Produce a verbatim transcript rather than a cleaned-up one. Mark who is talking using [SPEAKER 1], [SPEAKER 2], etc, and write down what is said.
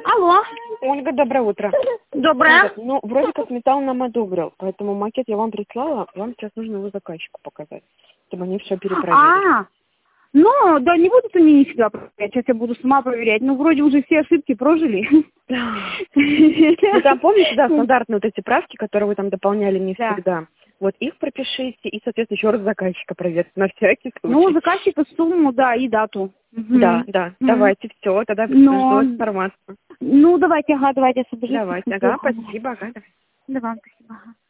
[SPEAKER 1] Алло.
[SPEAKER 2] Ольга, доброе утро.
[SPEAKER 1] Доброе.
[SPEAKER 2] Ольга, ну, вроде как металл нам одобрил, поэтому макет я вам прислала, вам сейчас нужно его заказчику показать, чтобы они все перепроверили.
[SPEAKER 1] А, ну, да, не будут они нифига проверять, сейчас я буду сама проверять. Ну, вроде уже все ошибки прожили.
[SPEAKER 2] Ну, там, помните, да, стандартные вот эти правки, которые вы там дополняли не
[SPEAKER 1] Да.
[SPEAKER 2] всегда. Вот их пропишите и, соответственно, еще раз заказчика проверьте на всякий случай.
[SPEAKER 1] Ну, заказчика, сумму, да, и дату.
[SPEAKER 2] Да, да,
[SPEAKER 1] Мгм.
[SPEAKER 2] давайте, все, тогда
[SPEAKER 1] Но-
[SPEAKER 2] жду информацию.
[SPEAKER 1] Ну, давайте, ага, давайте освобожусь.
[SPEAKER 2] Давайте, ага, спасибо, ага.
[SPEAKER 1] Давай, спасибо. Ага.